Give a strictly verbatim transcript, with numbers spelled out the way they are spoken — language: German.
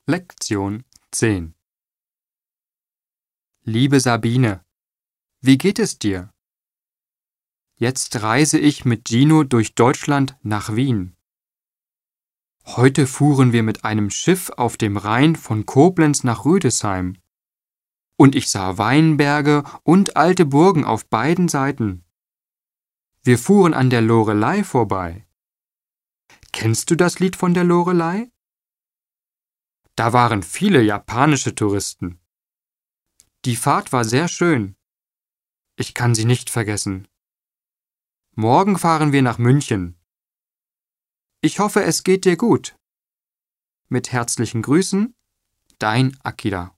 Lektion zehn. Liebe Sabine, wie geht es dir? Jetzt reise ich mit Gino durch Deutschland nach Wien. Heute fuhren wir mit einem Schiff auf dem Rhein von Koblenz nach Rüdesheim. Und ich sah Weinberge und alte Burgen auf beiden Seiten. Wir fuhren an der Loreley vorbei. Kennst du das Lied von der Loreley? Da waren viele japanische Touristen. Die Fahrt war sehr schön. Ich kann sie nicht vergessen. Morgen fahren wir nach München. Ich hoffe, es geht dir gut. Mit herzlichen Grüßen, dein Akira.